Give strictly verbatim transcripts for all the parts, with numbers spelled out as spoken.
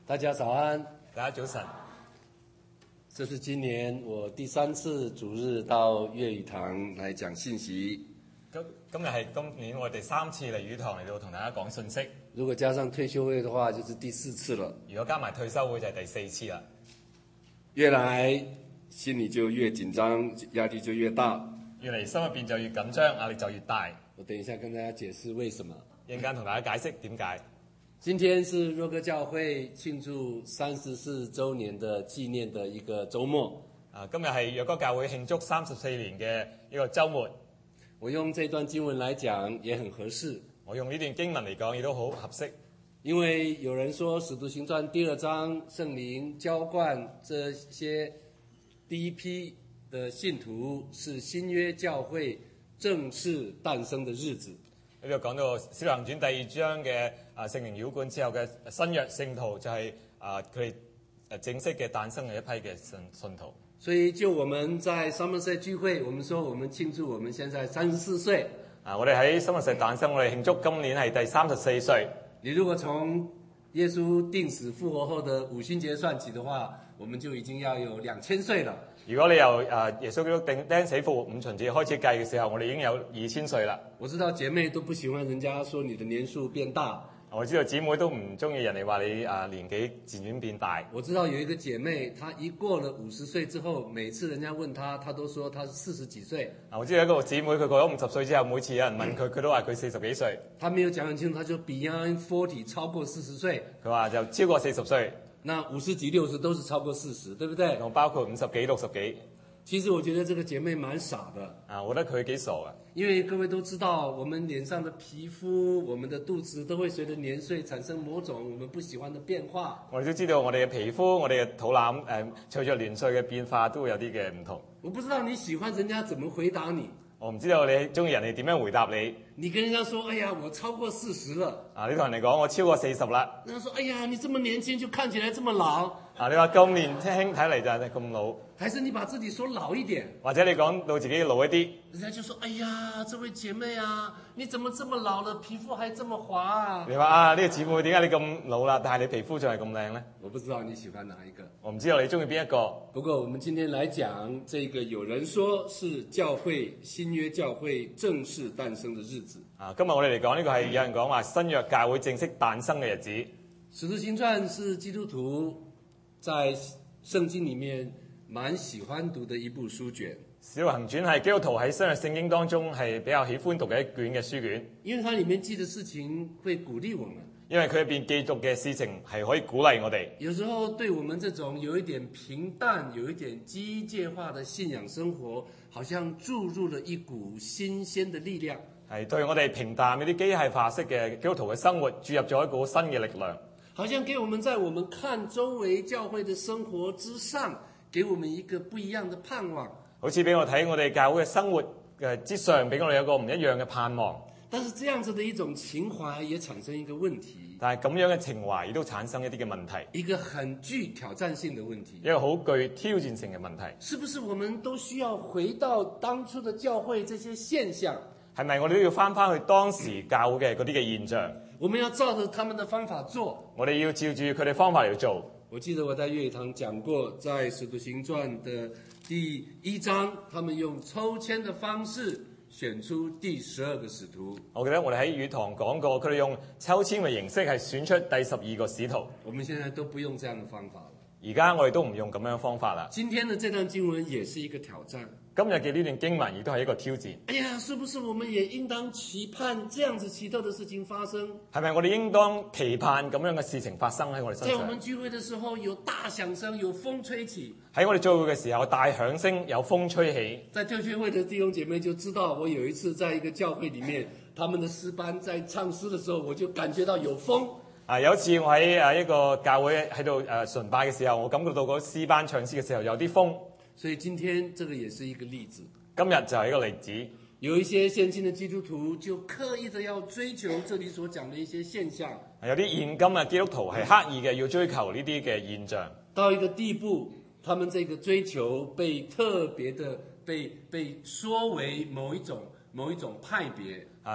大家早安， 大家早晨。 这是今年我第三次主日到粵語堂來講信息。 今今日係今年我哋第三次嚟語堂嚟到同大家講信息。 如果加上退休會的話，就是第四次了。 如果加埋退休會就係第四次啦。 越來心裡就越緊張，壓力就越大。 越嚟心入邊就越緊張，壓力就越大。 我等一下跟大家解釋為什麼。 一陣間同大家解釋點解。 今天是若歌教會慶祝三十四週年的紀念的一個週末。 啊，今日係若歌教會慶祝三十四年嘅一個週末。 我用這段經文來講也很合適。 我用呢段經文嚟講亦都好合適。 因為有人說《使徒行傳》第二章聖靈澆灌這些第一批的信徒，是新約教會正式誕生的日子。 呢度講到《使徒行傳》第二章嘅啊聖靈澆灌之後嘅新約聖徒，就係啊佢哋誒正式嘅誕生嘅一批嘅信信徒。 所以就我們在 Somerset 聚會，我們說我們慶祝我們現在三十四歲。 啊，我哋喺 Somerset 誕生，我哋慶祝今年係第三十四歲。 你如果從耶穌釘死復活後的五旬節算起的話，我們就已經要有兩千歲了。 如果你由啊耶穌基督釘釘死復活五旬節開始計嘅時候，我哋已經有二千歲啦。 我知道姐妹都不喜歡人家說你的年數變大。 我知道姊妹都唔中意人哋話你啊年紀漸漸變大。 我知道有一個姐妹，她一過了五十歲之後，每次人家問她，她都說她是四十幾歲。 啊，我知道一個姊妹，佢過咗五十歲之後，每次有人問佢，佢都話佢四十幾歲。 她沒有講很清楚，她就 beyond forty 超過四十歲。 佢話就超過四十歲。 那五十幾、六十都是超過四十，對不對？ 我包括五十幾、六十幾。 其實我覺得這個姐妹蠻傻的。 啊，我覺得佢幾傻啊。 因為各位都知道，我們臉上的皮膚、我們的肚子都會隨着年歲產生某種我們不喜歡的變化。 我哋都知道，我哋嘅皮膚、我哋嘅肚腩，誒、呃，隨着年歲嘅變化都會有啲嘅唔同。 我不知道你喜歡人家怎麼回答你。 我唔知道你中意人哋點樣回答你。 你跟人家說：哎呀，我超過四十了。 啊，你同人哋講我超過四十啦。 人家說：哎呀，你這麼年輕就看起來這麼老。 啊，你話咁年輕睇嚟就係咁老。 還是你把自己說老一點， 或者你講到自己老一啲， 人家就說：哎呀，這位姐妹啊，你怎麼這麼老了，皮膚還這麼滑啊？ 你話啊，呢個姊妹點解你咁老啦，但係你皮膚仲係咁靚呢？ 我不知道你喜歡哪一個， 我唔知道你中意邊一個。 不過我們今天來講，這個有人說是教會新約教會正式誕生的日子。 啊，今日我哋嚟講呢個係有人講話新約教會正式誕生嘅日子。 使徒行傳是基督徒在聖經裏面蠻喜歡讀的一部書卷。 使徒行傳係基督徒喺新約聖經當中係比較喜歡讀嘅一卷嘅書卷， 因為它裏面記的事情會鼓勵我們。 因為佢入邊記錄嘅事情係可以鼓勵我哋。 有時候對我們這種有一點平淡、有一點機械化的信仰生活，好像注入了一股新鮮的力量。 係對我哋平淡嗰啲機械化式嘅基督徒嘅生活注入咗一股新嘅力量， 好像給我們在我們看周圍教會的生活之上，給我們一個不一樣的盼望。 好似俾我睇我哋教會嘅生活嘅之上，俾我哋有個唔一樣嘅盼望。 但是這樣子的一種情懷也產生一個問題， 但係咁樣嘅情懷亦都產生一啲嘅問題， 一個很具挑戰性的問題， 一個好具挑戰性嘅問題。 是不是我們都需要回到當初的教會這些現象？ 係咪我哋都要翻翻去當時教會嘅嗰啲嘅現象？ 我們要照着他們的方法做， 我哋要照住佢哋方法嚟做。 我記得我在粵語堂講過，在使徒行傳的第一章，他們用抽籤的方式選出第十二個使徒。 我記得我哋喺語堂講過，佢哋用抽籤嘅形式係選出第十二個使徒。 我們現在都不用這樣的方法了， 而家我哋都唔用咁樣嘅方法啦。 今天的這段經文也是一個挑戰。 今日嘅呢段經文亦都係一個挑戰。 哎呀，是不是我們也應當期盼這樣子奇特的事情發生？ 係咪我哋應當期盼咁樣嘅事情發生喺我哋身上？ 在我們聚會的時候，有大響聲，有風吹起。 喺我哋聚會嘅時候，大響聲，有風吹起。 在退休會的弟兄姐妹就知道，我有一次在一個教會裡面，他們的詩班在唱詩的時候，我就感覺到有風。 啊，有一次我喺誒一個教會喺度誒崇拜嘅時候，我感覺到嗰詩班唱詩嘅時候有啲風。 所以今天這個也是一個例子。 今日就係一個例子。 有一些現今的基督徒就刻意的要追求這裡所講的一些現象。 有啲現今嘅基督徒係刻意嘅要追求呢啲嘅現象。 到一個地步，他們這個追求被特別的被被說為某一種某一種派別。 啊，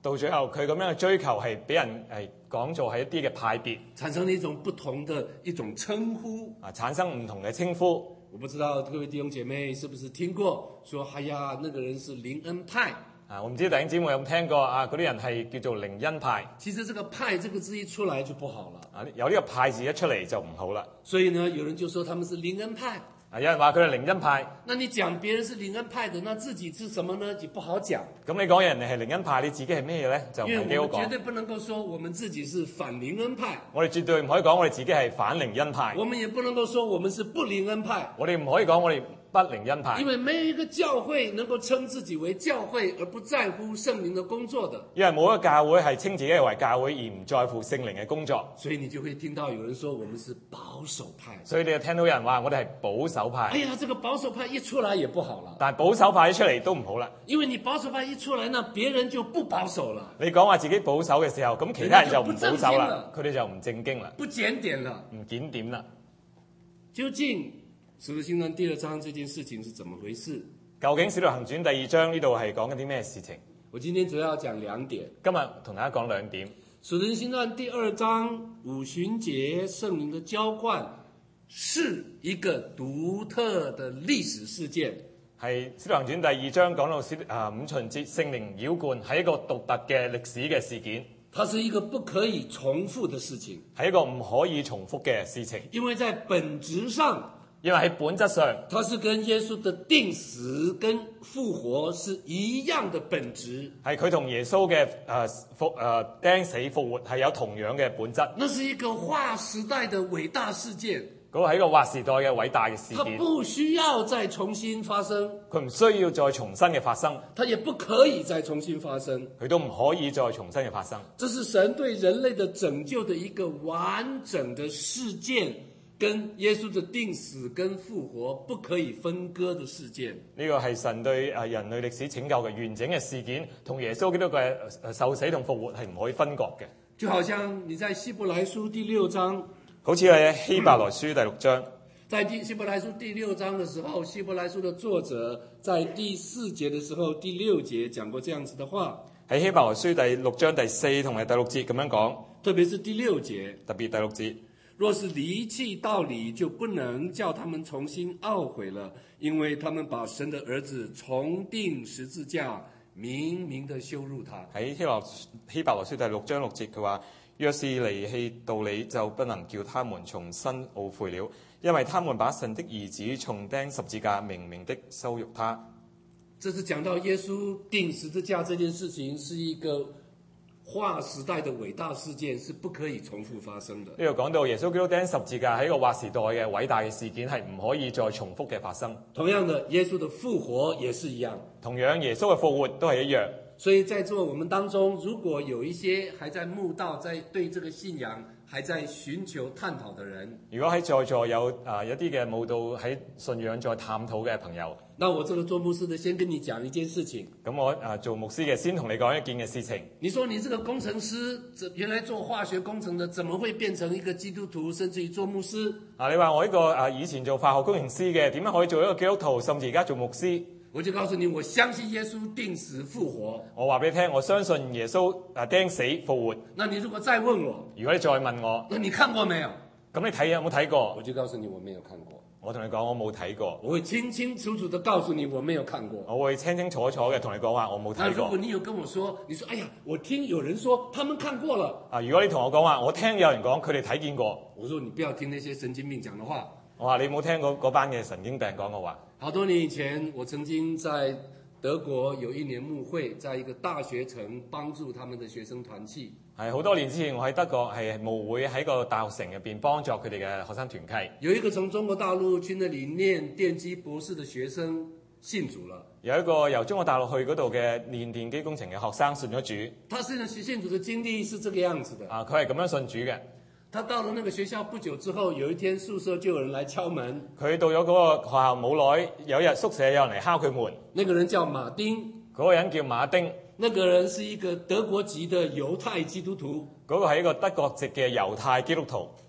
到最後佢咁樣嘅追求係俾人係講做係一啲嘅派別， 產生了一種不同的一種稱呼啊，產生唔同嘅稱呼。 我不知道各位弟兄姐妹是不是聽過說，哎呀，那個人是靈恩派啊，我唔知弟兄姊妹有冇聽過啊？嗰啲人係叫做靈恩派。 其實這個派這個字一出來就不好了啊，有呢個派字一出嚟就唔好啦。 所以呢，有人就說他們是靈恩派。 啊，有人話佢係靈恩派。 那你講別人是靈恩派的，那自己是什麼呢？就不好講。 咁你講人哋係靈恩派，你自己係咩嘢咧？就唔因係幾好講。 為我們絕對不能夠說我們自己是反靈恩派， 我哋絕對唔可以講我哋自己係反靈恩派。 我們也不能夠說我們是不靈恩派。 我哋唔可以講我哋不靈恩派。 因為沒有一個教會能夠稱自己為教會而不在乎聖靈的工作的。 因為冇一個教會係稱自己為教會而唔在乎聖靈嘅工作。 所以你就會聽到有人說我們是保守派。 所以你就聽到有人話我哋係保守派。 哎呀，這個保守派一出來也不好了。 但係保守派一出嚟都唔好啦。 因為你保守派一出來，那別人就不保守了。 你講話自己保守嘅時候，咁其他人就唔保守啦，佢哋就唔正經啦， 不檢點了， 唔檢點啦。 究竟使徒行傳第二章這件事情是怎麼回事？ 究竟使徒行傳第二章呢度係講緊啲咩事情？ 我今天主要講兩點。 今日同大家講兩點。 使徒行傳第二章五旬節聖靈的澆灌是一個獨特的歷史事件。 係使徒行傳第二章講到使啊五旬節聖靈澆灌係一個獨特嘅歷史嘅事件。 它是一個不可以重複的事情， 係一個唔可以重複嘅事情。 因為在本質上， 因為喺本質上， 它是跟耶穌的定死跟復活是一樣的本質。 係佢同耶穌嘅誒復誒釘死復活係有同樣嘅本質。 那是一個劃時代的偉大事件。 嗰個係一個劃時代嘅偉大嘅事它件。 不需要再重新發生， 佢唔需要再重新嘅發生， 它也不可以再重新發生， 佢都唔可以再重新嘅發生。 這是神對人類的拯救的一個完整的事件，跟耶穌的定死跟復活不可以分割的事件。 呢個係神對誒人類歷史拯救嘅完整嘅事件，同耶穌基督嘅誒受死同復活係唔可以分割嘅。 就好像你在希伯來書第六章， 好似喺希伯來書第六章， 在第希伯來書第六章的時候，希伯來書的作者在第四節的時候，第六節講過這樣子的話。 喺希伯來書第六章第四同埋第六節咁樣講， 特別是第六節， 特別第六節， 若是離棄道理，就不能叫他們重新懊悔了，因為他們把神的兒子重釘十字架，明明的羞辱他。 喺希伯希伯來書第六章六節佢話，若是離棄道理，就不能叫他們重新懊悔了，因為他們把神的兒子重釘十字架，明明的羞辱他。 這是講到耶穌釘十字架這件事情是一個劃時代的偉大事件，是不可以重複發生的。 呢度講到耶穌基督釘十字架係一個劃時代嘅偉大嘅事件，係唔可以再重複嘅發生。 同樣的，耶穌的復活也是一樣。 同樣耶穌嘅復活都係一樣。 所以在座我們當中，如果有一些還在慕道，在對這個信仰還在尋求探討的人， 如果喺在座有啊、呃、一啲嘅慕道喺信仰在探討嘅朋友， 那我這個做牧師的先跟你講一件事情。 咁我啊、呃、做牧師嘅先同你講一件嘅事情。 你說你這個工程師，原來做化學工程的，怎麼會變成一個基督徒，甚至於做牧師？ 啊，你話我呢個啊以前做化學工程師嘅，點樣可以做一個基督徒，甚至而家做牧師？ 我就告訴你，我相信耶穌釘死復活。 我話俾你聽，我相信耶穌啊釘死復活。 那你如果再問我， 如果你再問我， 那你看過沒有？ 咁你睇有冇睇過？ 我就告訴你，我沒有看過。 我同你講，我冇睇過。 我會清清楚楚地告訴你，我沒有看過。 我會清清楚楚嘅同你講話，我冇睇過。 那如果你有跟我說，你說，哎呀，我聽有人說他們看過了。 啊，如果你同我講話，我聽有人講佢哋睇見過。 我說你不要聽那些神經病講的話。 我話你冇聽過嗰班嘅神經病講嘅話。 好多年以前，我曾經在德國有一年牧會，在一個大學城幫助他們的學生團契。 係好多年之前，我喺德國係牧會喺個大學城入邊幫助佢哋嘅學生團契。 有一個從中國大陸去那裡念電機博士的學生信主了。 有一個由中國大陸去嗰度嘅練電機工程嘅學生信咗主。 他現在信主的經歷是這個樣子的。 啊，佢係咁樣信主嘅。 他到了那個學校不久之後，有一天宿舍就有人來敲門。 佢到咗嗰個學校冇耐，有一日宿舍有人嚟敲佢門。 那個人叫馬丁。 嗰個人叫馬丁。 那個人是一個德國籍的猶太基督徒。 嗰個係一個德國籍嘅猶太基督徒。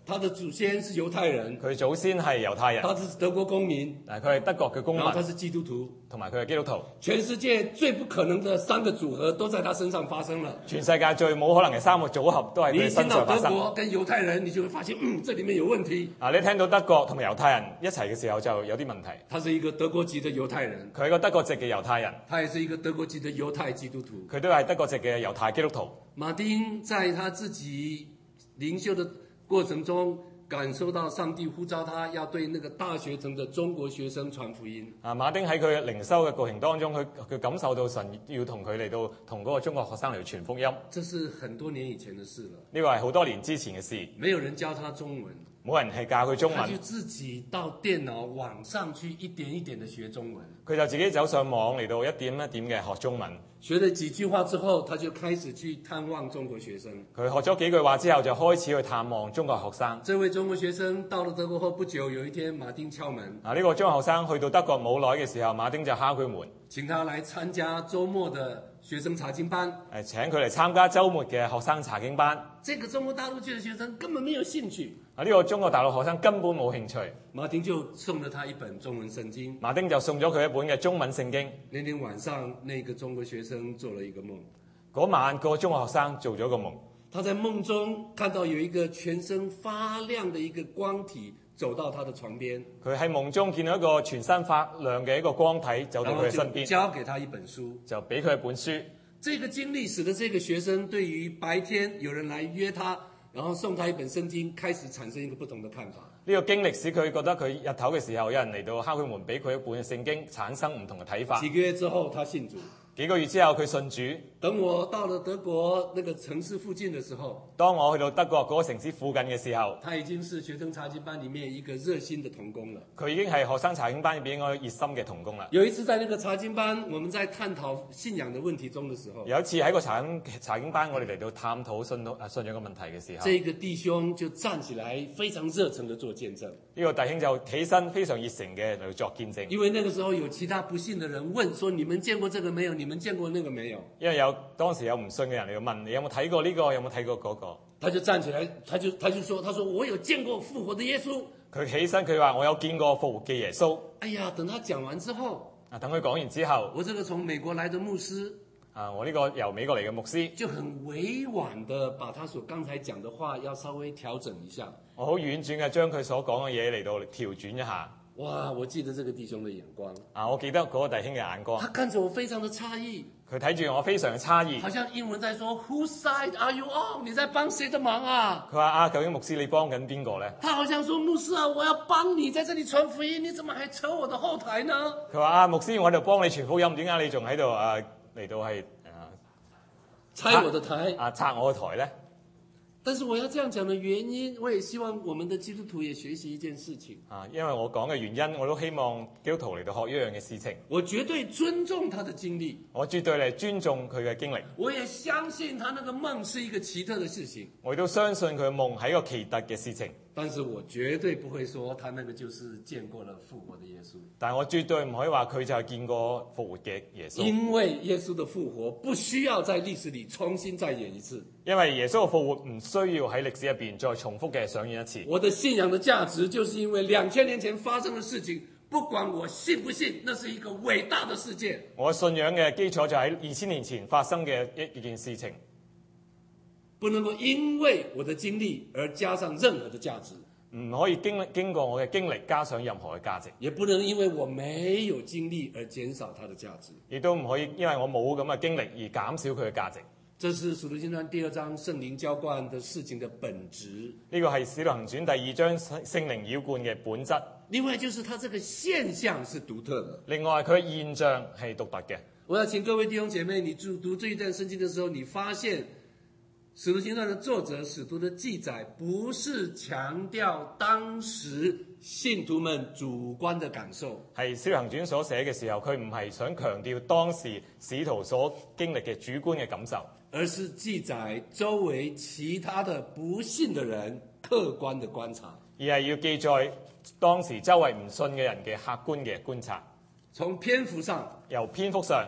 他的祖先是猶太人， 佢祖先係猶太人， 他是德國公民， 但係佢係德國嘅公民， 然後他是基督徒。 同埋佢係基督徒。 全世界最不可能的三個組合都在他身上發生了。 全世界最冇可能嘅三個組合都係佢你身聽到德上發生。 國跟猶太人，你就會發現，嗯，這裡面有問題。 啊，你聽到德國同埋猶太人一齊嘅時候就有啲問題。 他是一個德國籍的猶太人， 佢係個德國籍嘅猶太人， 他也是一個德國籍的猶太基督徒。 佢都係德國籍嘅猶太基督徒。 馬丁在他自己靈修的過程中，感受到上帝呼召他要對那個大學城的中國學生傳福音。 啊，馬丁喺佢靈修嘅過程當中，佢佢感受到神要同佢嚟到同嗰個中國學生嚟傳福音。 這是很多年以前的事了， 呢個係好多年之前嘅事， 沒有人教他中文， 冇人係教佢中文， 他就自己到電腦網上去一點一點的學中文。 佢就自己走上網嚟到一點一點嘅學中文。 學了幾句話之後，他就開始去探望中國學生。 佢學咗幾句話之後，就開始去探望中國學生。 這位中國學生到了德國後不久，有一天馬丁敲門。 啊，呢個中國學生去到德國冇耐嘅時候，馬丁就敲佢門， 請他來參加週末的學生查經班。 誒請佢嚟參加週末嘅學生查經班。 這個中國大陸去的學生根本沒有興趣。 啊，呢個中國大陸學生根本冇興趣。 馬丁就送了他一本中文聖經。 馬丁就送咗佢一本嘅中文聖經。 那天晚上，那個中國學生做了一個夢。 嗰晚，個中學學生做咗個夢。 他在夢中看到有一個全身發亮的一個光體走到他的床邊。 佢喺夢中見到一個全身發亮嘅一個光體走到佢嘅身邊， 交給他一本書， 就俾佢一本書。 這個經歷使得這個學生對於白天有人來約他，然後送他一本聖經，開始產生一個不同的看法。 呢個經歷使佢覺得佢日頭嘅時候有人嚟到敲佢門，俾佢一本聖經，產生唔同嘅睇法。 幾個月之後，他信主。 幾個月之後，佢信主。 等我到了德國那個城市附近的時候， 當我去到德國嗰個城市附近嘅時候， 他已經是學生查經班裡面一個熱心的同工了。 佢已經係學生查經班入邊一個熱心嘅同工啦。 有一次在那個查經班，我們在探討信仰的問題中的時候， 有一次喺個查經查經班，我哋嚟到探討信徒啊信仰嘅問題嘅時候， 這個弟兄就站起來，非常熱誠地做見證。 呢個弟兄就起身，非常熱誠嘅嚟到作見證。 因為那個時候有其他不信的人問說：你們見過這個沒有？你們見過那個沒有？ 因為有當時有唔信嘅人嚟到問你有冇睇過呢個，有冇睇過嗰個？ 他就站起來，他就他就說：他說我有見過復活的耶穌。 佢起身，佢話我有見過復活嘅耶穌。 哎呀，等他講完之後， 啊，等佢講完之後， 我這個從美國來的牧師啊，我呢個由美國嚟嘅牧師就很委婉地把他所剛才講的話要稍微調整一下。 我好婉轉嘅將佢所講嘅嘢嚟到調轉一下。 哇！我記得這個弟兄的眼光啊，我記得嗰個弟兄嘅眼光。 他看着我非常的詫異， 佢睇住我非常嘅詫異。 好像英文在說 Whose side are you on？ 你在幫誰的忙啊？ 佢話啊，究竟牧師你幫緊邊個咧？ 他好像說牧師啊，我要幫你在這裏傳福音，你怎麼還扯我的後台呢？ 佢話啊，牧師我喺度幫你傳福音，點解你仲喺度啊嚟到係啊拆我的台啊拆我嘅台咧？ 但是我要這樣講的原因，我也希望我們的基督徒也學習一件事情啊，因為我講嘅原因，我都希望基督徒嚟到學一樣嘅事情。 我絕對尊重他的經歷， 我絕對嚟尊重佢嘅經歷。 我也相信他那個夢是一個奇特的事情。 我亦都相信佢嘅夢係一個奇特嘅事情。 但是我絕對不會說他那個就是見過了復活的耶穌。 但係我絕對唔可以話佢就係見過復活嘅耶穌。 因為耶穌的復活不需要在歷史裏重新再演一次。 因為耶穌嘅復活唔需要喺歷史入邊再重複嘅上演一次。 我的信仰的價值就是因為兩千年前發生的事情，不管我信不信，那是一個偉大的事件。 我信仰嘅基礎就喺二千年前發生嘅一件事情。 不能夠因為我的經歷而加上任何的價值， 唔可以經經過我嘅經歷加上任何嘅價值， 也不能因為我沒有經歷而減少它的價值， 亦都唔可以因為我冇咁嘅經歷而減少佢嘅價值。 這是《使徒行傳》第二章聖靈澆灌的事情的本質。 呢個係《使徒行傳》第二章聖靈澆灌嘅本質。 另外就是它這個現象是獨特的。 另外佢嘅現象係獨特嘅。 我要請各位弟兄姐妹，你讀讀這一段聖經的時候，你發現使徒行傳的作者使徒的記載不是強調當時信徒們主觀的感受， 係使徒行傳所寫嘅時候，佢唔係想強調當時使徒所經歷嘅主觀嘅感受， 而是記載周圍其他的不信的人客觀的觀察， 而係要記載當時周圍唔信嘅人嘅客觀嘅觀察。 從篇幅上， 由篇幅上，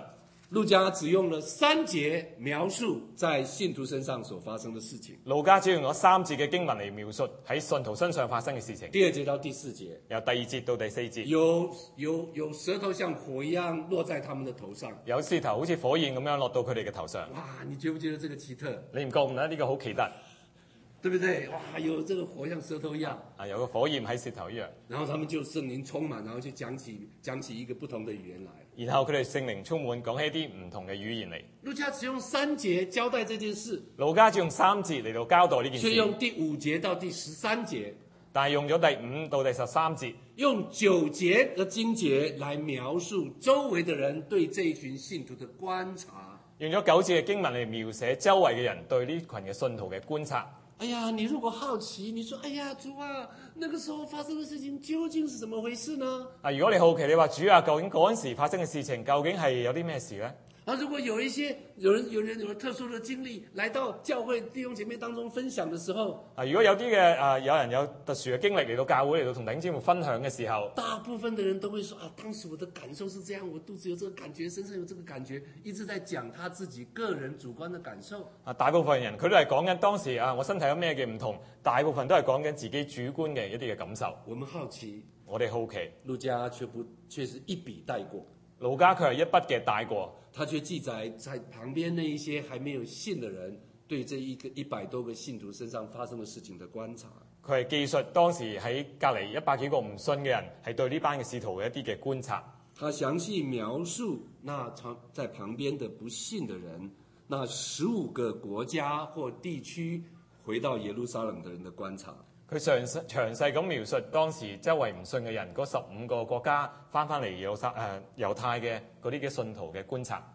路加只用了三節描述在信徒身上所發生的事情。 路加只用咗三節嘅經文嚟描述喺信徒身上發生嘅事情。 第二節到第四節， 由第二節到第四節， 有有有舌頭像火一樣落在他們的頭上。 有舌頭好似火焰咁樣落到佢哋嘅頭上。 哇，你覺不覺得這個奇特？ 你唔覺唔覺得呢個好奇特？ 對不對？哇，有這個火像舌頭一樣， 啊，有個火焰喺舌頭一樣。 然後他們就聖靈充滿，然後就講起講起一個不同的語言來。 然後佢哋聖靈充滿，講起一啲唔同嘅語言嚟。 路加只用三節交代這件事， 路加只用三節嚟到交代呢件事， 卻用第五節到第十三節， 但係用咗第五到第十三節， 用九節嘅經節來描述周圍的人對這一群信徒的觀察。 用咗九節嘅經文嚟描寫周圍嘅人對呢群嘅信徒嘅觀察。 哎呀，你如果好奇，你說，哎呀，主啊，那個時候發生的事情究竟是怎麼回事呢？ 啊，如果你好奇，你話主啊，究竟嗰陣時發生嘅事情究竟係有啲咩事呢？ 啊，如果有一些有人有人有特殊的經歷來到教會弟兄姐妹當中分享的時候， 啊，如果有啲嘅啊有人有特殊嘅經歷嚟到教會嚟到同弟兄姊妹分享嘅時候， 大部分的人都會說啊，當時我的感受是這樣，我肚子有這個感覺，身上有這個感覺，一直在講他自己個人主觀的感受。 啊，大部分人佢都係講緊當時啊，我身體有咩嘅唔同，大部分都係講緊自己主觀嘅一啲嘅感受。 我們好奇， 我哋好奇， 路加卻不卻是一筆帶過。 路加佢係一筆嘅帶過， 他卻記載在旁邊那一些還沒有信的人對這一個一百多個信徒身上發生的事情的觀察。 佢係記述當時喺隔離一百幾個唔信嘅人係對呢班嘅使徒嘅一啲嘅觀察。 他詳細描述那在旁邊的不信的人，那十五個國家或地區回到耶路撒冷的人的觀察。 佢詳細詳細咁描述當時周圍唔信嘅人嗰十五個國家翻返嚟猶撒誒猶太嘅嗰啲嘅信徒嘅觀察。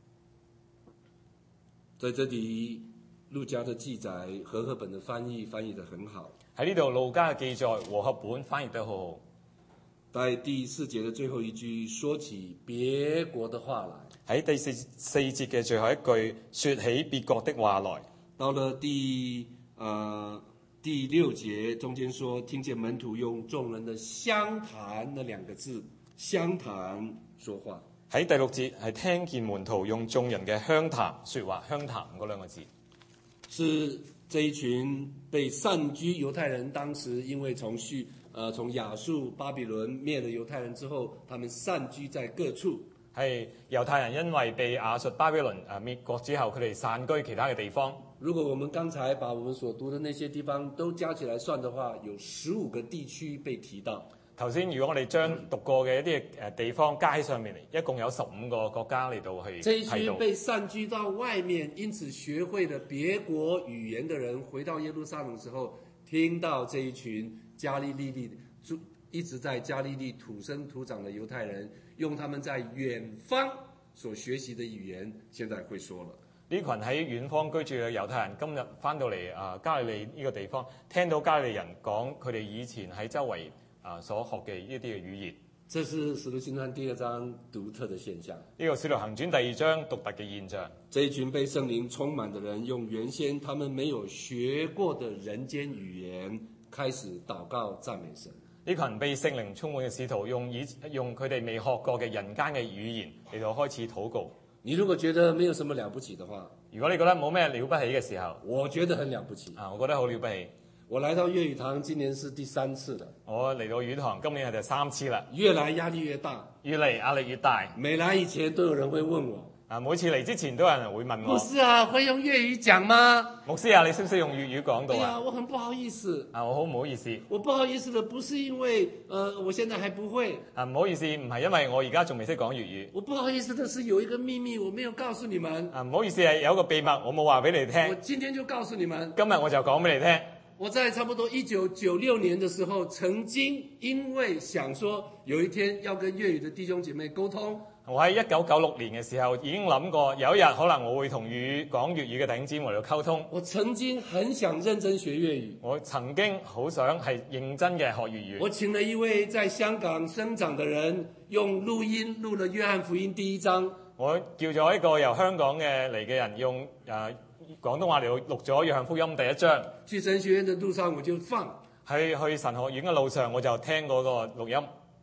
在這裡，路加的記載，和合本的翻譯翻譯得很好。 喺呢度路加嘅記載，和合本翻譯得好好。 在第四節的最後一句，說起別國的話來。 喺第四四節嘅最後一句，說起別國的話來。 到了第呃。第六節中間說，聽見門徒用眾人的相談那兩個字，相談說話。 喺第六節係聽見門徒用眾人嘅鄉談說話，鄉談嗰兩個字， 是這一群被散居猶太人，當時因為從敘呃從亞述巴比倫滅了猶太人之後，他們散居在各處。 係猶太人因為被亞述巴比倫誒滅國之後，佢哋散居其他嘅地方。 如果我們剛才把我們所讀的那些地方都加起來算的話，有十五個地區被提到。 頭先如果我哋將讀過嘅一啲誒地方加喺上面嚟，一共有十五個國家嚟到去這一提到。 群被散居到外面，因此學會了別國語言的人，回到耶路撒冷之後，聽到這一群加利利利住一直在加利利土生土長的猶太人，用他們在遠方所學習的語言，現在會說了。 呢群喺遠方居住嘅猶太人，今日翻到嚟啊加利利呢個地方，聽到加利利人講佢哋以前喺周圍啊所學嘅呢啲嘅語言。 這是《使徒行傳》第二章獨特的現象。 呢個《使徒行傳》第二章獨特嘅現象。 這一群被聖靈充滿的人，用原先他們沒有學過的人間語言，開始禱告讚美神。 呢群被聖靈充滿嘅使徒，用以用佢哋未學過嘅人間嘅語言嚟到開始禱告。 你如果覺得沒有什麼了不起的話， 如果你覺得冇咩了不起嘅時候， 我覺得很了不起啊，我覺得好了不起。 我來到粵語堂，今年是第三次了。 我嚟到語堂，今年係第三次啦。 越來壓力越大， 越嚟壓力越大。 每來以前都有人會問我， 啊，每次嚟之前都有人會問我， 牧師啊，會用粵語講嗎？ 牧師啊，你識唔識用粵語講到啊？ 哎呀，我很不好意思。 啊，我好唔好意思。 我不好意思的不是因為，呃，我現在還不會。 啊，唔好意思，唔係因為我而家仲未識講粵語。 我不好意思的是有一個秘密我沒有告訴你們。 啊，唔好意思係有一個秘密我冇話俾你聽。 我今天就告訴你們。 今日我就講俾你聽。 我在差不多一九九六年的時候，曾經因為想說有一天要跟粵語的弟兄姐妹溝通。 我喺一九九六年嘅時候已經諗過，有一日可能我會同粵語講粵語嘅弟兄姊妹嚟溝通。 我曾經很想認真學粵語。 我曾經好想係認真嘅學粵語。 我請了一位在香港生長的人，用錄音錄了約翰福音第一章。 我叫咗一個由香港嘅嚟嘅人用誒、呃、廣東話嚟錄咗約翰福音第一章。 去神學院的路上我就放。 喺去神學院嘅路上我就聽嗰個錄音。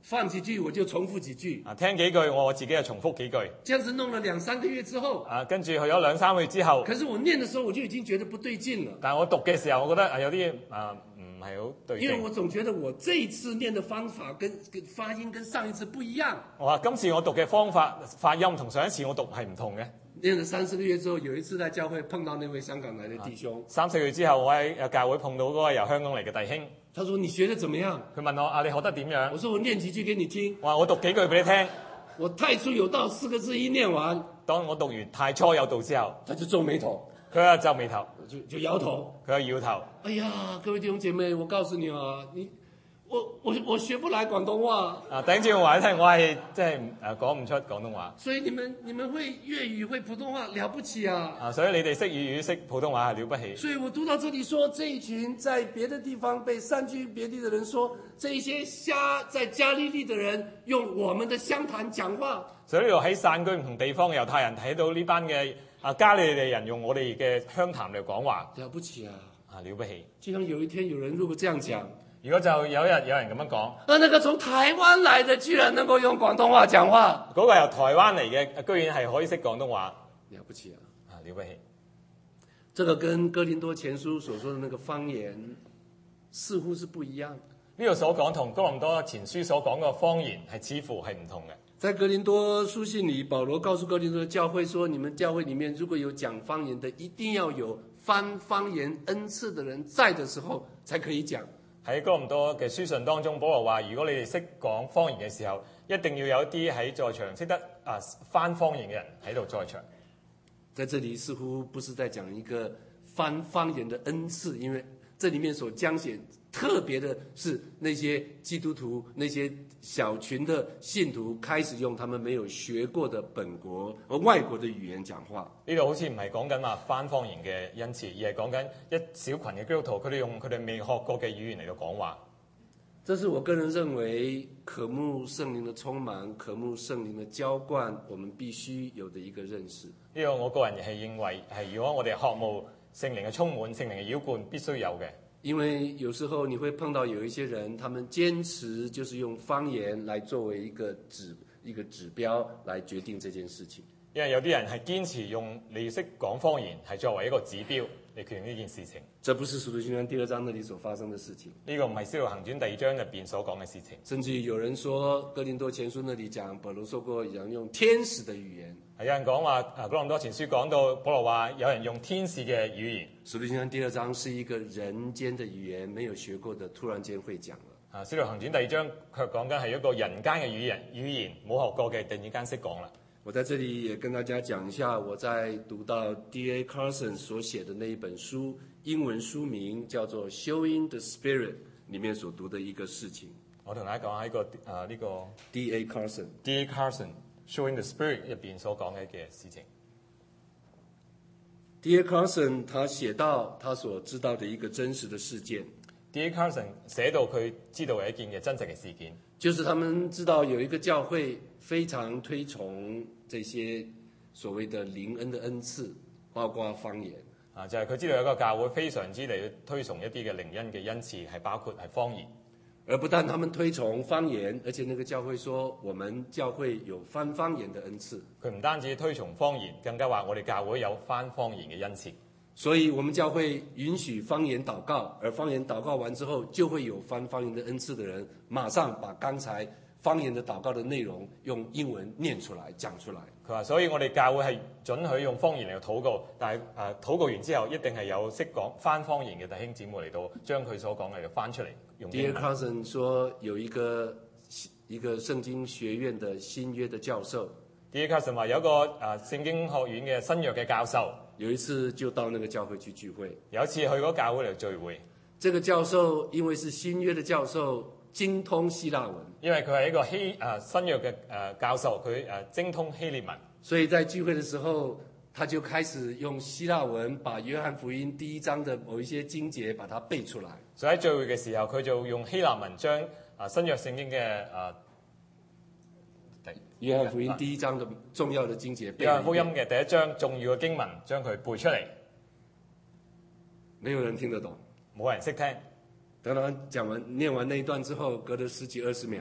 放幾句我就重複幾句， 啊，聽幾句我自己又重複幾句。 這樣子弄了兩三個月之後， 啊，跟住去咗兩三個月之後， 可是我念的時候我就已經覺得不對勁了。 但係我讀嘅時候，我覺得啊有啲啊唔係好對因為我勁。 總覺得我這一次念的方法跟跟發音跟上一次不一樣。 我話今次我讀嘅方法發音同上一次我讀係唔同嘅。 念了三四個月之後，有一次在教會碰到那位香港來的弟兄， 三四個月之後，我喺教會碰到嗰個由香港嚟嘅弟兄， 他說：你學得怎麼樣？ 佢問我啊，你學得點樣？ 我說：我念幾句給你聽。 我話我讀幾句俾你聽。 我太初有道四個字一念完， 當我讀完太初有道之後， 他就皺眉頭， 佢又皺眉頭， 就就搖頭， 佢又搖頭。 哎呀，各位弟兄姐妹，我告訴你啊，你我我我學不來廣東話啊，頂住我話你聽，我係即係誒講唔出廣東話。 所以你們你們會粵語會普通話了不起啊！ 啊，所以你哋識粵語識普通話係了不起。 所以我讀到這裡說，這一群在別的地方被散居別地的人說，這一些瞎在加利利的人用我們的鄉談講話。 所以呢度喺散居唔同地方嘅猶太人睇到呢班嘅啊加利利人用我哋嘅鄉談嚟講話， 了不起啊！ 啊了不起。 就像有一天有人如果這樣講， 如果就有一日有人咁樣講， 啊，那個從台灣來的居然能夠用廣東話講話， 嗰個由台灣嚟嘅居然係可以識廣東話， 了不起啊！ 啊了不起。 這個跟哥林多前書所說的那個方言似乎是不一樣。 呢度所講同哥林多前書所講嘅方言係似乎係唔同嘅。 在哥林多書信裡，保羅告訴哥林多的教會說：你們教會裡面如果有講方言的，一定要有翻方言恩賜的人在的時候才可以講。 喺哥林多嘅書信當中，保羅話：如果你哋識講方言嘅時候，一定要有一啲喺在場識得啊翻方言嘅人喺度在場。 在這裡似乎不是在講一個翻方言的恩賜，因為這裡面所彰顯特別的是那些基督徒，那些小群的信徒開始用他們沒有學過的本國和外國的語言講話。 呢度好似唔係講緊話翻方言嘅恩賜，而係講緊一小群嘅基督徒，佢哋用佢哋未學過嘅語言嚟到講話。 這是我個人認為渴慕聖靈的充滿，渴慕聖靈的澆灌，我們必須有的一個認識。 呢個我個人係認為係，如果我哋渴慕聖靈嘅充滿、聖靈嘅澆灌，必須有嘅。 因為有時候你會碰到有一些人，他們堅持就是用方言來作為一個指一個指標來決定這件事情。 因為有啲人係堅持用你識講方言係作為一個指標嚟決定呢件事情。 這不是使徒行傳第二章那裡所發生的事情。 呢個唔係《使徒行傳》第二章入邊所講嘅事情。 甚至有人說哥林多前書那裡講，保羅說過有人用天使的語言。 係有人講話啊，哥林多前書講到保羅話有人用天使嘅語言。 使徒行傳第二章是一個人間的語言，沒有學過的突然間會講了。 啊，《使徒行傳》第二章卻講緊係一個人間嘅語言，語言冇學過嘅突然間識講啦。 我在這裡也跟大家講一下，我在讀到 D A Carson 所寫的那一本書，英文書名叫做《Showing the Spirit》裡面所讀的一個事情。 我同大家講喺個啊呢、這個 D A Carson D A Carson Showing the Spirit 入邊所講嘅嘅事情。 D A Carson 他寫到他所知道的一個真實的事件。 D A Carson 寫到佢知道嘅一件嘅真實嘅事件， 就是他們知道有一個教會非常推崇這些所謂的靈恩的恩賜，包括方言。 啊，就係、是、佢知道有一個教會非常之嚟推崇一啲嘅靈恩嘅恩賜，係包括係方言。 而不但他們推崇方言，而且那個教會說，我們教會有翻方言的恩賜。 佢唔單止推崇方言，更加話我哋教會有翻方言嘅恩賜。 所以我們教會允許方言禱告，而方言禱告完之後，就會有翻方言的恩賜的人，馬上把剛才方言的禱告的內容用英文念出來，講出來。 佢話，所以我哋教會係准許用方言嚟禱告，但係誒、啊、禱告完之後，一定係有識講翻方言嘅弟兄姊妹嚟到將佢所講嘅翻出嚟用英文。 D A Carson 說有一個一個聖經學院的新約的教授。 D A Carson 話有一個誒、啊、聖經學院嘅新約嘅教授， 有一次就到那個教會去聚會。 有一次去嗰教會嚟聚會。 這個教授因為是新約的教授，精通希臘文。 因為佢係一個希誒、啊、新約嘅誒、啊、教授，佢誒、啊、精通希臘文。 所以在聚會的時候，他就開始用希臘文把約翰福音第一章的某一些經節把它背出來。 所以喺聚會嘅時候，佢就用希臘文將啊新約聖經嘅誒約翰福音第一章的重要的經節背。 約翰福音嘅第一章重要嘅經文，將佢背出嚟。 沒有人聽得懂， 冇人識聽。 等他講完、念完那一段之後，隔了十幾二十秒，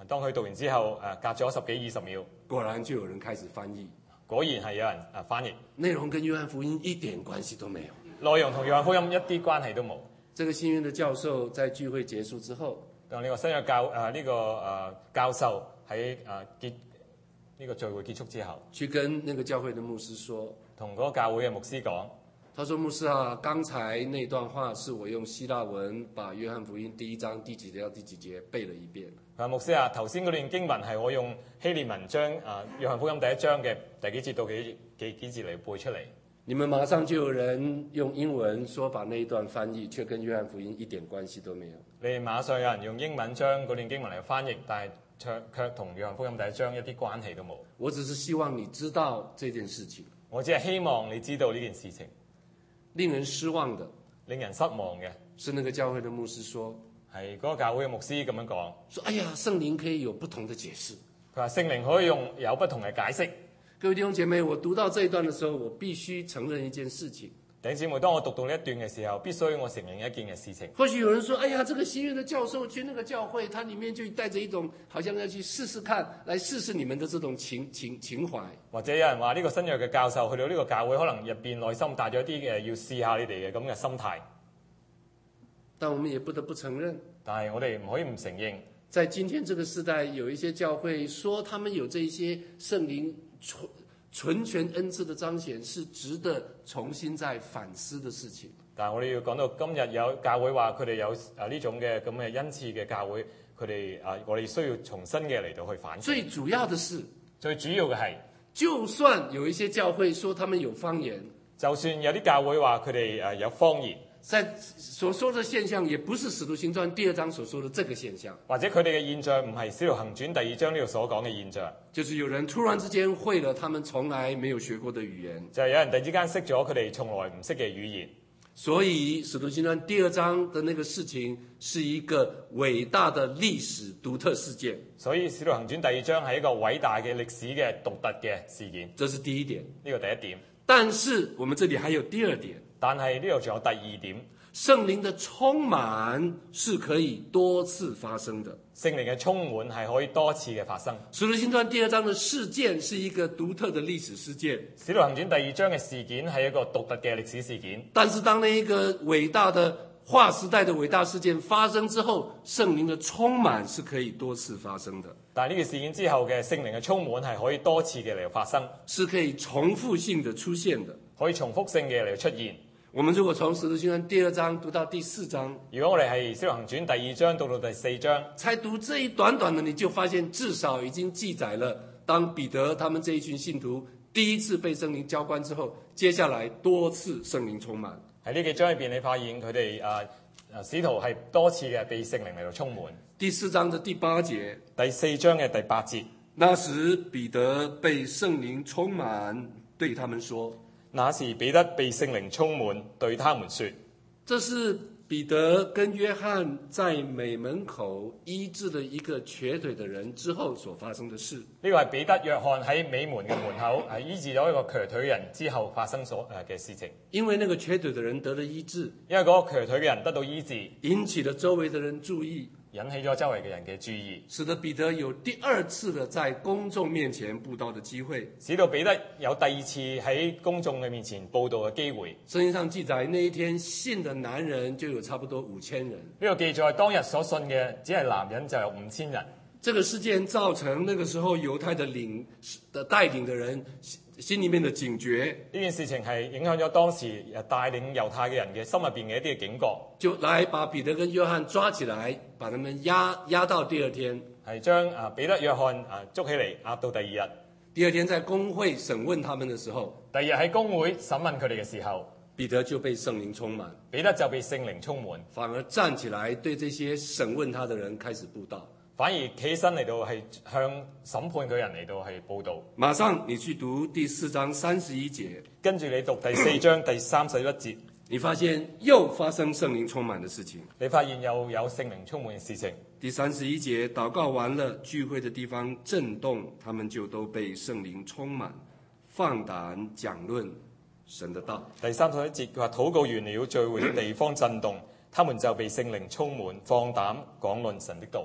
當佢讀完之後，誒隔咗十幾二十秒， 果然就有人開始翻譯， 果然係有人誒翻譯， 內容跟約翰福音一點關係都沒有。 內容同約翰福音一啲關係都冇。 這個新約的教授在聚會結束之後， 當呢個新約教誒呢、這個誒、呃、教授喺誒、呃、結呢、這個聚會結束之後， 去跟那個教會的牧師說， 同嗰個教會嘅牧師講， 他說：牧師啊，剛才那段話是我用希臘文把約翰福音第一章第幾節到第幾節背了一遍。 啊，牧師啊，頭先嗰段經文係我用希臘文將啊約翰福音第一章嘅第幾節到幾幾幾節嚟背出嚟。 你們馬上就有人用英文說把那一段翻譯，卻跟約翰福音一點關係都沒有。 你哋馬上有人用英文將嗰段經文嚟翻譯，但係卻卻同約翰福音第一章一啲關係都冇。 我只是希望你知道這件事情。 我只係希望你知道呢件事情。 令人失望的， 令人失望嘅是那個教會的牧師說， 係嗰個教會嘅牧師咁樣講， 說：哎呀，聖靈可以有不同的解釋。 佢話聖靈可以用有不同嘅解釋。 各位弟兄姐妹，我讀到這一段的時候，我必須承認一件事情。 弟兄姊妹，當我讀到呢一段嘅時候，必須我承認一件嘅事情。 或許有人說：哎呀，這個新約的教授去那個教會，他裡面就帶着一種好像要去試試看，來試試你們的這種情情情懷。 或者有人話呢個新約嘅教授去到呢個教會，可能入邊內心帶咗一啲嘅要試下你哋嘅咁嘅心態。 但我們也不得不承認， 但係我哋唔可以唔承認， 在今天這個時代，有一些教會說他們有這一些聖靈純純全恩賜的彰顯，是值得重新再反思的事情。 但係我哋要講到今日有教會話佢哋有啊呢種嘅咁嘅恩賜嘅教會，佢哋啊我哋需要重新嘅嚟到去反思。 最主要的是， 最主要嘅係， 就算有一些教會說他們有方言， 就算有啲教會話佢哋誒有方言， 在所說的現象，也不是使徒行傳第二章所說的這個現象， 或者佢哋嘅現象唔係使徒行傳第二章呢度所講嘅現象， 就是有人突然之間會了他們從來沒有學過的語言， 就係有人突然之間識咗佢哋從來唔識嘅語言。 所以使徒行傳第二章的那個事情是一個偉大的歷史獨特事件。 所以使徒行傳第二章係一個偉大嘅歷史嘅獨特嘅事件， 這是第一點。 呢個第一點。 但是我們這裡還有第二點， 但係呢度仲有第二點， 聖靈的充滿是可以多次發生的。 聖靈嘅充滿係可以多次嘅發生。 使徒行傳第二章的事件是一個獨特的歷史事件。 使徒行傳第二章嘅事件係一個獨特嘅歷史事件。 但是當那一個偉大的劃時代的偉大事件發生之後，聖靈的充滿是可以多次發生的。 但係呢個事件之後嘅聖靈嘅充滿係可以多次嘅嚟發生， 是可以重複性的出現的， 可以重複性嘅嚟出現。 我們如果從使徒行傳第二章讀到第四章， 如果我哋係使徒行傳第二章讀到第四章， 才讀這一短短的，你就發現至少已經記載了，當彼得他們這一群信徒第一次被聖靈澆灌之後，接下來多次聖靈充滿。 喺呢幾章裏邊，你發現佢哋誒誒使徒係多次嘅被聖靈嚟到充滿。 第四章的第八節， 第四章嘅第八節， 那時彼得被聖靈充滿，對他們說。 那時彼得被聖靈充滿，對他們說： 這是彼得跟約翰在美門口醫治了一個瘸腿的人之後所發生的事。 呢個係彼得、約翰喺美門嘅門口係醫治咗一個瘸腿人之後發生所誒嘅事情。 因為那個瘸腿的人得了醫治， 因為嗰個瘸腿嘅人得到醫治， 引起了周圍的人注意， 引起咗周圍嘅人嘅注意， 使得彼得有第二次的在公眾面前佈道的機會， 使到彼得有第二次喺公眾嘅面前佈道嘅機會。 聖經上記載，那一天信的男人就有差不多五千人。 呢個記載當日所信嘅只係男人就有五千人。 這個事件造成那個時候猶太的領的帶領的人心裡面的警覺， 呢件事情係影響咗當時帶領猶太嘅人嘅心入邊嘅一啲嘅警覺， 就來把彼得跟約翰抓起來，把他們押押到第二天， 係將啊彼得、約翰啊捉起嚟押到第二日。 第二天在公會審問他們的時候， 第二日喺公會審問佢哋嘅時候， 彼得就被聖靈充滿， 彼得就被聖靈充滿， 反而站起來對這些審問他的人開始佈道。 反而企起身嚟到係向審判佢人嚟到係報道。 馬上你去讀第四章三十一節， 跟住你讀第四章第三十一節， 你發現又發生聖靈充滿的事情。 你發現又有聖靈充滿嘅事情。 第三十一節，禱告完了，聚會的地方震動，他們就都被聖靈充滿，放膽講論神的道。 第三十一節佢話禱告完了，聚會的地方震動，他們就被聖靈充滿，放膽講論神的道。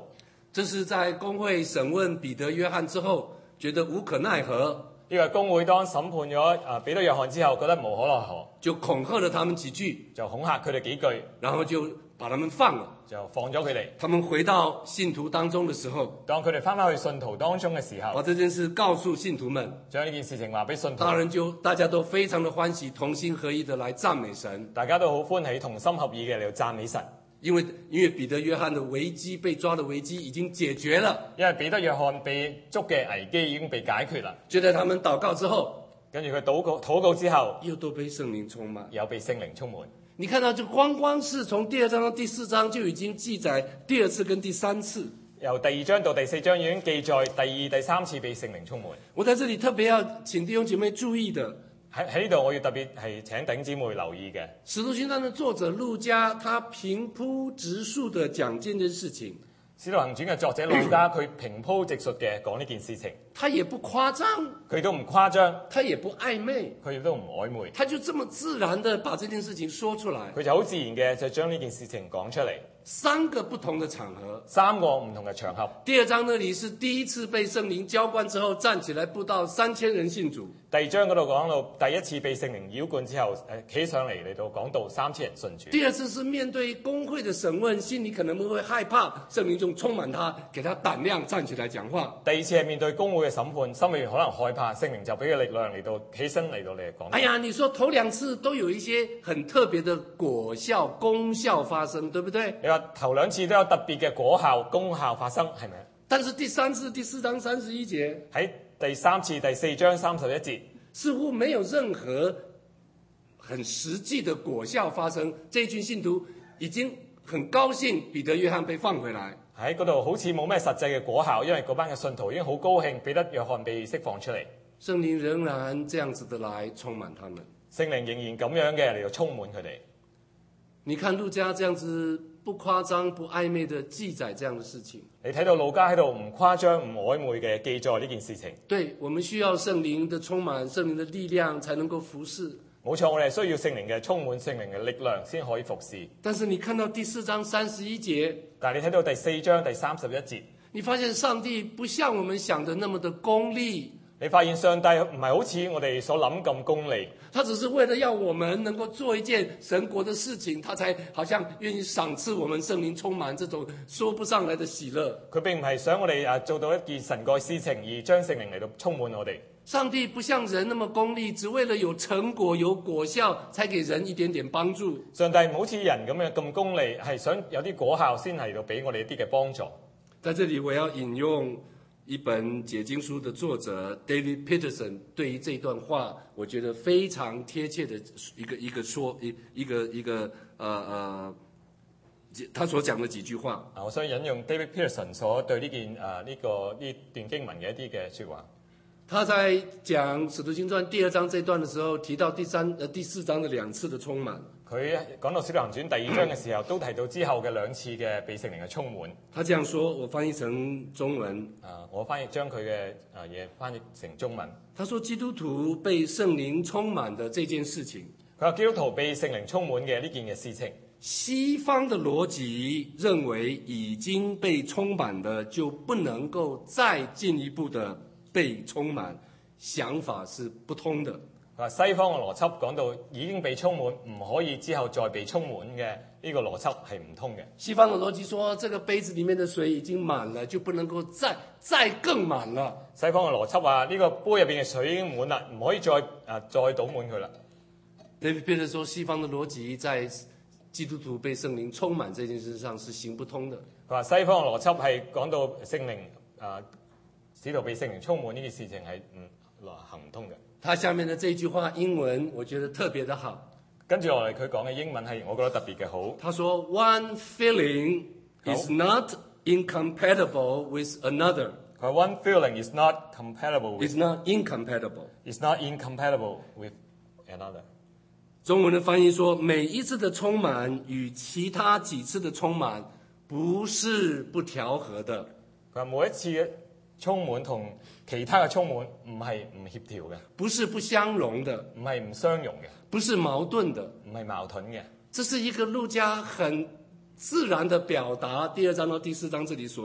這是在公會審問彼得、約翰之後，覺得無可奈何。 呢個公會當審判咗啊彼得、約翰之後，覺得無可奈何， 就恐嚇了他們幾句， 就恐嚇佢哋幾句， 然後就把他們放了， 就放咗佢哋。 他們回到信徒當中的時候， 當佢哋翻返去信徒當中嘅時候， 把這件事告訴信徒們， 將呢件事情話俾信徒， 當然就大家都非常的歡喜，同心合意的來讚美神， 大家都好歡喜，同心合意嘅嚟到讚美神。 因為因為彼得、約翰的危機被抓的危機已經解決了， 因為彼得、約翰被捉嘅危機已經被解決啦。 就在他們禱告之後， 跟住佢禱告禱告之後， 又都被聖靈充滿， 又被聖靈充滿。 你看到就光光是從第二章到第四章就已經記載第二次跟第三次， 由第二章到第四章已經記載第二、第三次被聖靈充滿。 我在這裡特別要請弟兄姐妹注意的， 喺喺呢度我要特別係請弟兄姊妹留意嘅，《 使徒行傳》的作者路加，他平鋪直述的講這件事情， 《使徒行傳》嘅作者路加佢平鋪直述嘅講呢件事情， 他也不誇張， 佢都唔誇張， 他也不曖昧， 佢亦都唔曖昧， 他就這麼自然的把這件事情說出來。 佢就好自然嘅就將呢件事情講出嚟。 三個不同的場合， 三個唔同嘅場合。 第二章那裡是第一次被聖靈澆灌之後站起來佈道三千人信主。 第二章嗰度講到第一次被聖靈澆灌之後，誒企上嚟嚟到講到三千人信主。 第二次是面對公會的審問，心裡可能會害怕，聖靈就充滿他，給他膽量站起來講話。 第二次係面對公會嘅審判，心裏面可能害怕，聖靈就俾佢力量嚟到起身嚟到嚟講。 哎呀，你說頭兩次都有一些很特別的果效功效發生，對不對？ 你話頭兩次都有特別嘅果效功效發生，係咪？ 但是第三次第四章三十一節喺第三次第四章三十一節， 似乎沒有任何很實際的果效發生。這群信徒已經很高興彼得、約翰被放回來， 喺嗰度好似冇咩實際嘅果效，因為嗰班嘅信徒已經好高興彼得、約翰被釋放出嚟。 聖靈仍然這樣子的來充滿他們， 聖靈仍然咁樣嘅嚟到充滿佢哋。 你看路加這樣子不誇張不曖昧的記載這樣的事情， 你睇到路加喺度唔誇張唔曖昧嘅記載呢件事情。 對，我們需要聖靈的充滿，聖靈的力量才能夠服侍。 冇錯，我哋需要聖靈嘅充滿，聖靈嘅力量先可以服侍。 但是你看到第四章三十一節， 但係你睇到第四章第三十一節， 你發現上帝不像我們想的那麼的功利， 你發現上帝唔係好似我哋所諗咁功利， 他只是為了要我們能夠做一件神國的事情，他才好像願意賞賜我們聖靈充滿這種說不上來的喜樂。 佢並唔係想我哋啊做到一件神國事情而將聖靈嚟到充滿我哋。 上帝不像人那麼功利，只為了有成果有果效才給人一點點幫助。 上帝唔好似人咁樣咁功利，係想有啲果效先嚟到俾我哋一啲嘅幫助。 在這裡我要引用一本解經書的作者 David Peterson 對於這段話，我覺得非常貼切的一個一個說一一個一個呃呃，他所講的幾句話。 啊，我想引用 David Peterson 所對呢件啊呢個呢段經文嘅一啲嘅說話。 他在講《使徒行傳》第二章這段的時候，提到第三呃第四章的兩次的充滿。 佢講到《使徒行傳》第二章嘅時候，都提到之後嘅兩次嘅被聖靈嘅充滿。 他這樣說，我翻譯成中文。 啊，我翻譯將佢嘅啊嘢翻譯成中文。 他說基督徒被聖靈充滿的這件事情， 佢話基督徒被聖靈充滿嘅呢件嘅事情， 西方的邏輯認為已經被充滿的就不能夠再進一步的被充滿，想法是不通的。 西方嘅邏輯講到已經被充滿，唔可以之後再被充滿嘅呢個邏輯係唔通嘅。 西方嘅邏輯說，這個杯子裡面的水已經滿了，就不能夠再再更滿了。 西方嘅邏輯話呢個杯入邊嘅水已經滿啦，唔可以再啊再倒滿佢啦。 David Peterson說，西方嘅邏輯在基督徒被聖靈充滿這件事上是行不通的。 佢話西方嘅邏輯係講到聖靈啊使徒被聖靈充滿呢件事情係唔行唔通嘅。 他下面的這句話英文我覺得特別的好， 跟住落嚟佢講嘅英文係我覺得特別嘅好。 他說 One feeling is not incompatible with another. 佢話 One feeling is not compatible with is not incompatible. is not incompatible with another. 中文的翻譯說，每一次的充滿與其他幾次的充滿不是不調和的。 佢話每一次嘅充滿同其他嘅充滿唔係唔協調嘅， 不是不相容的， 唔係唔相容嘅， 不是矛盾的， 唔係矛盾嘅。 這是一個路加很自然的表達，第二章到第四章這裡所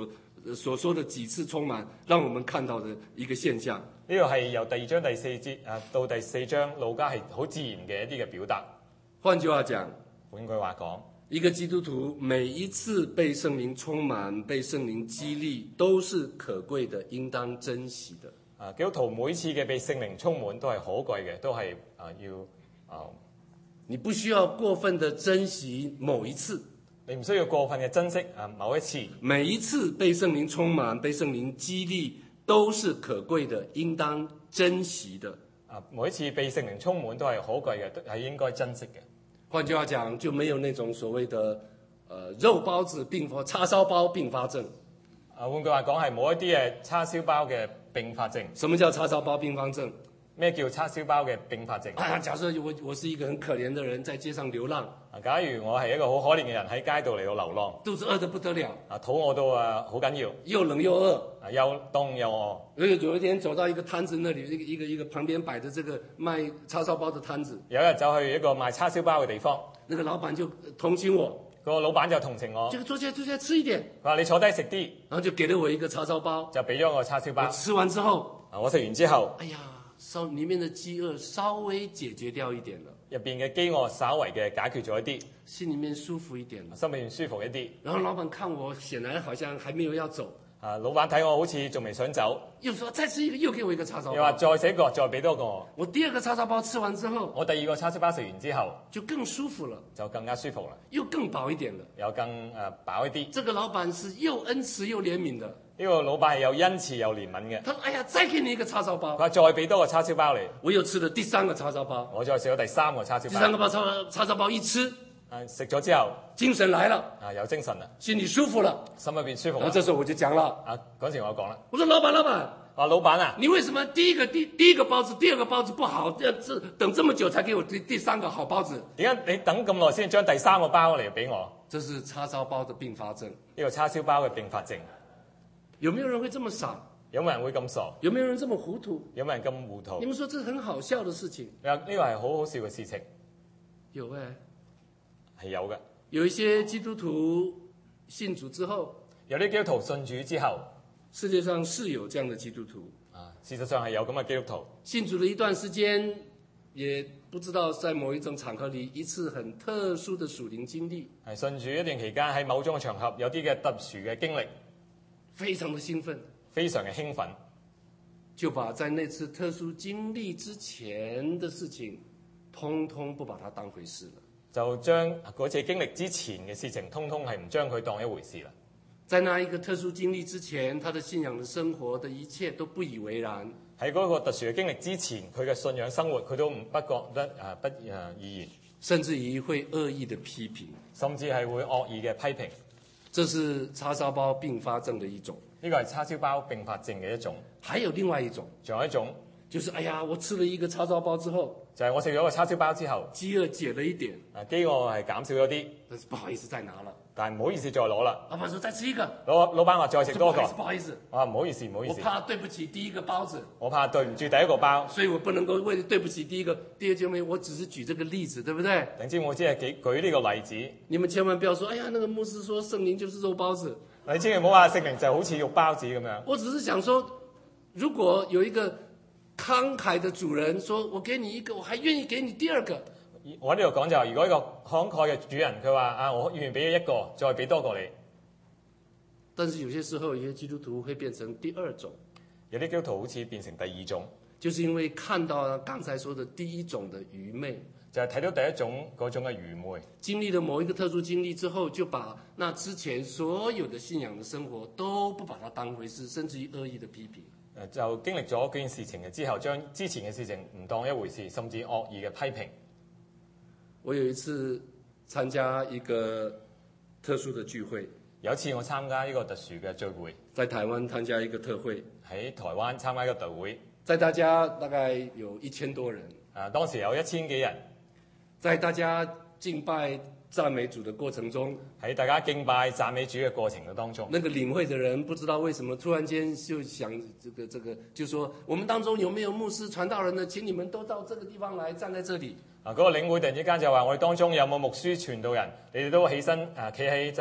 所說的幾次充滿，讓我們看到的一個現象。 呢個係由第二章第四節啊到第四章，路加係好自然嘅一啲嘅表達。 換句話講， 換句話講， 一個基督徒每一次被聖靈充滿、被聖靈激勵，都是可貴的，應當珍惜的。 啊，基督徒每次嘅被聖靈充滿都係可貴嘅，都係啊要啊， 你不需要過分的珍惜某一次。 你唔需要過分嘅珍惜啊某一次， 每一次被聖靈充滿、被聖靈激勵，都是可貴的，應當珍惜的。 啊，每一次被聖靈充滿都係可貴嘅，都係應該珍惜嘅。 換句話講，就沒有那種所謂的，呃，肉包子併發叉燒包併發症。 啊，換句話講係冇一啲誒叉燒包嘅併發症。 什麼叫叉燒包併發症？ 咩叫叉燒包嘅併發症？ 啊，假設我我是一個很可憐的人，在街上流浪。 啊，假如我係一個好可憐嘅人喺街度嚟到流浪， 肚子餓得不得了。 啊，肚餓到啊好緊要， 又冷又餓。 啊，又凍又餓。 有有一天走到一個攤子那裡，一個一個一個旁邊擺着這個賣叉燒包的攤子。 有一日走去一個賣叉燒包嘅地方， 那個老闆就同情我， 個老闆就同情我， 這個坐下坐下吃一點。 佢話你坐低食啲， 然後就給了我一個叉燒包， 就俾咗我叉燒包。 我吃完之後， 啊，我食完之後， 哎呀，稍裡面的飢餓稍微解決掉一點了， 入邊嘅飢餓稍微嘅解決咗一啲， 心裡面舒服一點了。 心裏面舒服一啲。 然後老闆看我，顯然好像還沒有要走， 啊，老闆睇我好似仲未想走， 又說再吃一個，又給我一個叉燒又話包。 再食一個，再俾多個我。 我第二個叉燒包吃完之後， 我第二個叉燒包食完之後， 就更舒服了， 就更加舒服啦， 又更飽一點了。 又更誒飽一啲。 這個老闆是又恩慈又憐憫的。 呢個老闆係有恩慈又憐憫嘅。 他說：哎呀，再給你一個叉燒佢包。 話再俾多個叉燒包嚟， 我又吃了第三個叉燒包。 我再食咗第三個叉燒包。 第三個包叉叉燒包一吃， 啊，食咗之後， 精神來了， 啊有精神啦， 心裡舒服了。 心裏邊舒服啦。 然後這時候我就講了， 啊，嗰時我講啦， 我說老闆老闆， 話老闆啊， 你為什麼第一個第第一個包子，第二個包子不好，要這等這麼久才給我第第三個好包子？ 點解你等咁耐先將第三個包嚟俾我？ 這是叉燒包的併發症。 呢個叉燒包嘅併發症， 有沒有人會這麼傻？ 有冇人會咁傻？ 有沒有人這麼糊塗？ 有冇人咁糊塗？ 你們說這是很好笑的事情？ 你話呢個係好好笑嘅事情， 有誒， 係有嘅。 有一些基督徒信主之後， 有啲基督徒信主之後， 世界上是有這樣的基督徒。 啊，事實上係有咁嘅基督徒信主了一段時間，也不知道在某一種場合裡，一次很特殊的屬靈經歷， 係信主一段期間喺某種嘅場合有啲嘅特殊嘅經歷， 非常的興奮， 非常嘅興奮， 就把在那次特殊經歷之前的事情，通通不把它當回事了。 就將嗰次經歷之前嘅事情，通通係唔將佢當一回事啦。 在那一個特殊經歷之前，他的信仰的生活的一切都不以為然。 喺嗰個特殊嘅經歷之前，佢嘅信仰生活佢都唔不覺得誒不誒以然， 甚至於會惡意的批評， 甚至係會惡意嘅批評。 這是叉燒包併發症的一種。 呢個係叉燒包併發症嘅一種。 還有另外一種， 仲有一種， 就是哎呀，我吃了一個叉燒包之後， 就係我食咗個叉燒包之後， 飢餓解了一點， 啊飢餓係減少咗啲， 但是不好意思再拿了。 但係唔好意思再攞啦。 老闆說再吃一個， 老老闆話再食多個， 不好意思， 我話唔好意思唔好意我思， 怕對不起第一個包子， 我怕對唔住第一個包， 所以我不能夠為了對不起第一個第二姐妹，我只是舉這個例子，對不對？ 頂知我只係舉舉呢個例子， 你們千萬不要說，哎呀，那個牧師說聖靈就是肉包子。 你千祈唔好話聖靈就好似肉包子咁樣。 我只是想說，如果有一個慷慨的主人說，我給你一個，我還願意給你第二個。 我喺呢度講就係，如果一個慷慨嘅主人，佢話啊，我願意俾你一個，再俾多個你。 但是有些時候，有些基督徒會變成第二種， 有啲基督徒好似變成第二種， 就是因為看到剛才說的第一種的愚昧， 就係睇到第一種嗰種嘅愚昧， 經歷了某一個特殊經歷之後，就把那之前所有的信仰的生活都不把它當回事，甚至於惡意的批評。 誒就經歷咗嗰件事情嘅之後，將之前嘅事情唔當一回事，甚至惡意嘅批評。 我有一次參加一個特殊的聚會， 有一次我參加呢個特殊嘅聚會， 在台灣參加一個特會， 喺台灣參加一個特會， 在大家大概有一千多人， 啊當時有一千幾人， 在大家敬拜讚美主的過程中， 喺大家敬拜讚美主嘅過程嘅當中， 那個領會的人不知道為什麼突然間就想這個這個，就說我們當中有沒有牧師傳道人呢？請你們都到這個地方來，站在這裡。 啊嗰個領會突然之間就話：我哋當中有冇牧師傳道人？你哋都起身啊，企喺側邊。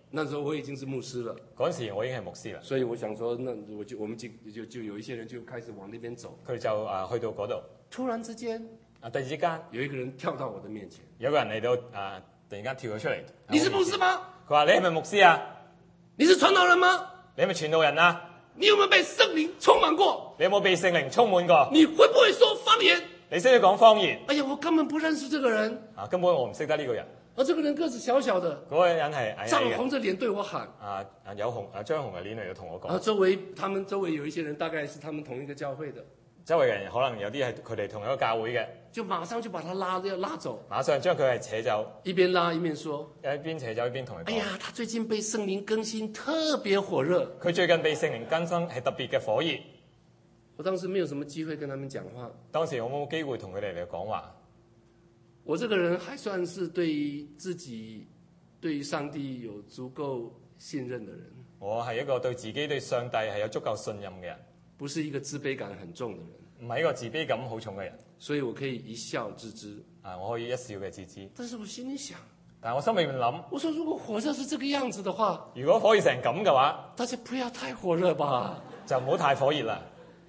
那時候我已經是牧師了， 嗰陣時我已經係牧師啦， 所以我想說，那我就我們就就就有一些人就開始往那邊走。 佢就啊去到嗰度， 突然之間， 啊突然之間有一個人跳到我的面前， 有個人嚟到啊，突然間跳咗出嚟。 你是牧師嗎？ 佢話：你係咪牧師啊？ 你是傳道人嗎？ 你係咪傳道人啊？ 你有沒有被聖靈充滿過？ 你有冇被聖靈充滿過？ 你會不會說方言？ 你識唔識講方言？ 哎呀，我根本不認識這個人。 啊，根本我唔識得呢個人。 而這個人個子小小的， 嗰個人係矮矮漲嘅， 紅着臉對我喊。 啊啊有紅啊張紅嘅臉嚟到同我啊， 講。 周圍他們周圍有一些人，大概是他們同一個教會的， 周圍嘅人可能有啲係佢哋同一個教會嘅， 就馬上就把他拉要拉走， 馬上將佢係扯走， 一邊拉一邊說： 一邊扯走一邊同佢講。 哎呀，他最近被聖靈更新，特別火熱。 佢最近被聖靈更新係特別嘅火熱。 我當時沒有什麼機會跟他們講話， 當時我冇機會同佢哋嚟講話。 我這個人還算是對自己、對上帝有足夠信任的人， 我係一個對自己對上帝係有足夠信任嘅人， 不是一個自卑感很重的人， 唔係一個自卑感好重嘅人。 所以我可以一笑置之。 啊，我可以一笑嘅置之。 但是我心裡想， 但係我心裏面諗， 我說如果火熱是這個樣子的話， 如果火熱成咁嘅話， 大家不要太火熱吧。 就唔好太火熱啦。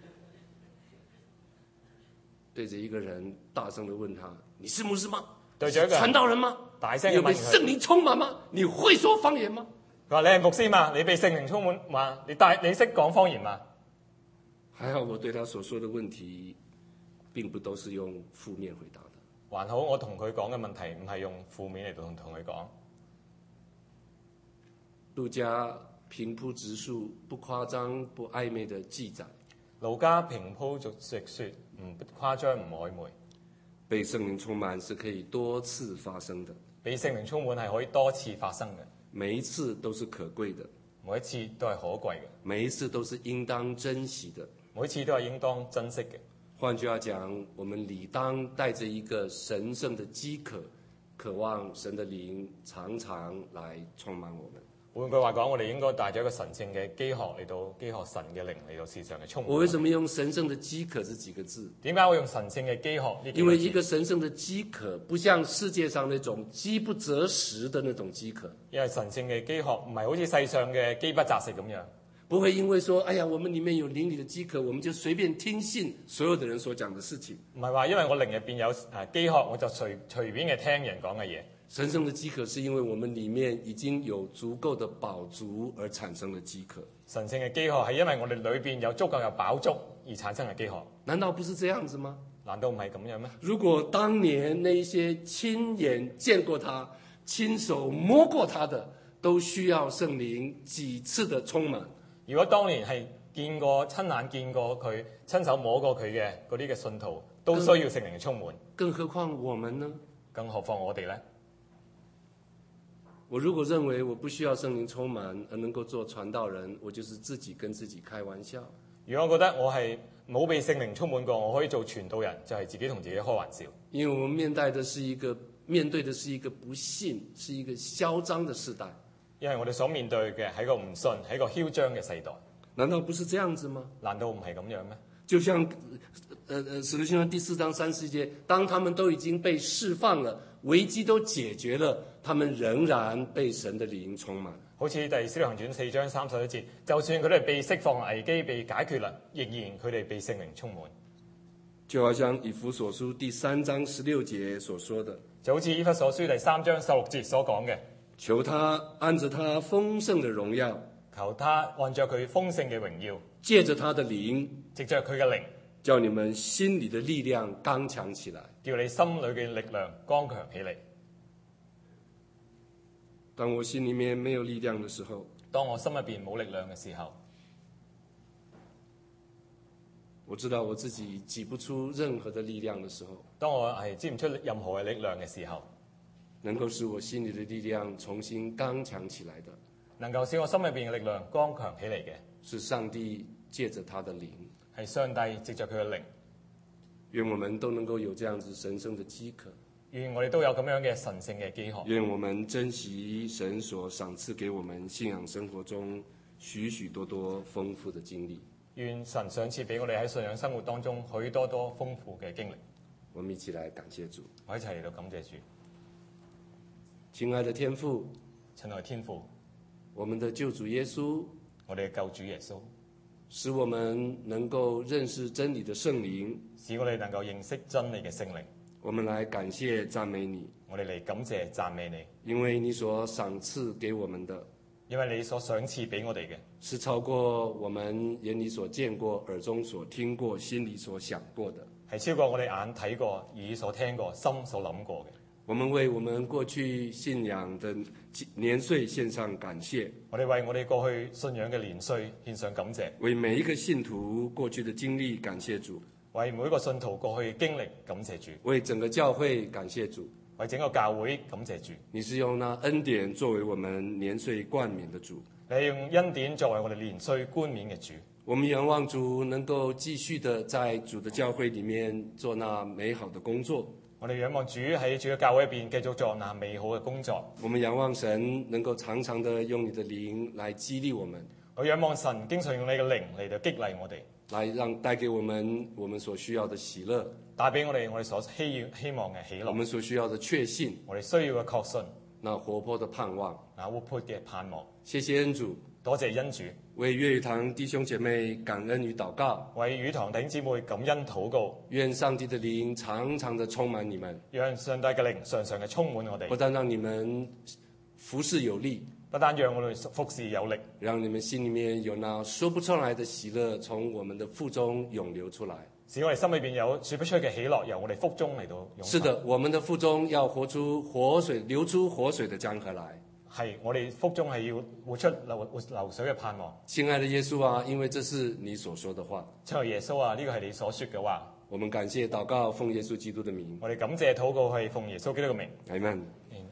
對着一個人大聲地問他：你是牧師嗎？ 對住一個人傳道人嗎？ 大聲你有被嘅問佢， 聖靈充滿嗎？你會說方言嗎？ 佢話：你係牧師嘛？你被聖靈充滿嘛？你帶你識講方言嘛？ 還好我對他所說的問題並不都是用負面回答的。 還好我同佢講嘅問題唔係用負面嚟到同同佢講。 路加平鋪直述、不誇張、不曖昧的記載。 路加平鋪直説，唔誇張唔曖昧。 被聖靈充滿是可以多次發生的， 被聖靈充滿係可以多次發生嘅， 每一次都是可貴的， 每一次都係可貴嘅， 每一次都是應當珍惜的， 每一次都係應當珍惜嘅。 換句話講，我們理當帶着一個神聖的飢渴，渴望神的靈常常來充滿我們。 換句話講，我哋應該帶咗一個神聖嘅飢渴嚟到飢渴神嘅靈嚟到世上嘅充滿。 我為什麼用神聖的飢渴這幾個字？ 點解我用神聖嘅飢渴呢幾個字？ 因為一個神聖的飢渴，不像世界上那種飢不擇食的那種飢渴。 因為神聖嘅飢渴唔係好似世上嘅飢不擇食咁樣， 不會因為說，哎呀，我們裡面有靈裡的飢渴，我們就隨便聽信所有的人所講的事情。 唔係話因為我靈入邊有誒飢渴，我就隨隨便嘅聽人講嘅嘢。 神聖的飢渴是因為我們裡面已經有足夠的飽足而產生的飢渴。 神聖嘅飢渴係因為我哋裏邊有足夠嘅飽足而產生嘅飢渴。 難道不是這樣子嗎？ 難道唔係咁樣咩？ 如果當年那些親眼見過他、親手摸過他的，都需要聖靈幾次的充滿。 如果當年係見過、親眼見過佢、親手摸過佢嘅嗰啲嘅信徒，都需要聖靈嘅充滿。 更何況我們呢？ 更何況我哋呢？ 我如果認為我不需要聖靈充滿而能夠做傳道人，我就是自己跟自己開玩笑。 如果我覺得我係冇被聖靈充滿過，我可以做傳道人，就係自己同自己開玩笑。 因為我們面對的是一個面對的是一個不信，是一個囂張的世代。 因為我哋所面對嘅係一個唔信，係一個囂張嘅世代。 難道不是這樣子嗎？ 難道唔係咁樣咩？ 就像，呃呃，使徒行傳第四章三十節，當他們都已經被釋放了，危機都解決了，他們仍然被神的靈充滿。 好似第使徒行傳四章三十一節，就算佢哋被釋放、危機被解決啦，仍然佢哋被聖靈充滿。 就好像以弗所書第三章十六節所說的， 就好似以弗所書第三章十六節所講嘅， 求他按着他豐盛的榮耀， 求他按照佢豐盛嘅榮耀， 借着他的靈， 藉着佢嘅靈， 叫你們心裡的力量剛強起來。 叫你心裏嘅力量剛強起嚟。 當我心裡面沒有力量的時候， 當我心入邊冇力量嘅時候， 我知道我自己擠不出任何的力量的時候， 當我係擠唔出任何嘅力量嘅時候， 能夠使我心裡的力量重新剛強起來的， 能夠使我心入邊嘅力量剛強起嚟嘅， 是上帝借着他的靈。 係上帝藉着佢嘅靈。 願我們都能夠有這樣子神聖的飢渴， 願我哋都有咁樣嘅神聖嘅飢渴。 願我們珍惜神所賞賜給我們信仰生活中許許多多豐富的經歷。 願神賞賜俾我哋喺信仰生活當中許多多豐富嘅經歷。 我們一起來感謝主。 我一齊嚟到感謝主。 親愛的天父， 親愛的天父， 我們的救主耶穌， 我哋嘅救主耶穌， 使我們能夠認識真理的聖靈， 使我哋能夠認識真理嘅聖靈。 我們來感謝讚美你， 我哋嚟感謝讚美你， 因為你所賞賜給我們的， 因為你所賞賜俾我哋嘅， 是超過我們眼裏所見過、耳中所聽過、心裏所想過的， 係超過我哋眼睇過、耳所聽過、心所諗過嘅。 我們為我們過去信仰的年歲獻上感謝， 我哋為我哋過去信仰嘅年歲獻上感謝， 為每一個信徒過去的經歷感謝主， 為每一個信徒過去嘅經歷感謝主， 為整個教會感謝主， 為整個教會感謝主。 你是用那恩典作為我們年歲冠冕的主， 你係用恩典作為我哋年歲冠冕嘅主。 我們仰望主能夠繼續的在主的教會裡面做那美好的工作。 我哋仰望主喺主嘅教會入邊繼續做那美好嘅工作。 我們仰望神能夠常常的用你的靈來激勵我們， 我仰望神經常用你嘅靈嚟到激勵我哋， 來讓帶給我們我們所需要的喜樂， 帶俾我哋我哋所希希望嘅喜樂， 我們所需要的確信， 我哋需要嘅確信， 那活潑的盼望。 那活潑嘅盼望。 謝謝恩主， 多謝恩主， 為粵語堂弟兄姐妹感恩與禱告， 為語堂弟兄姊妹感恩禱告， 願上帝的靈常常的充滿你們， 讓上帝嘅靈常常嘅充滿我哋， 不但讓你們服事有力， 不單讓我哋服事有力， 讓你們心裡面有那說不出來的喜樂從我們的腹中湧流出來。 使我哋心裏邊有說不出嘅喜樂由我哋腹中嚟到湧出。 是的，我們的腹中要活出活水，流出活水的江河來。 係我哋腹中係要活出流流水嘅盼望。 親愛的耶穌啊，因為這是你所說的話， 親愛耶穌啊，呢個係你所說嘅話。 我們感謝禱告，奉耶穌基督的名。 我哋感謝禱告係奉耶穌基督嘅名。 阿門。 Amen。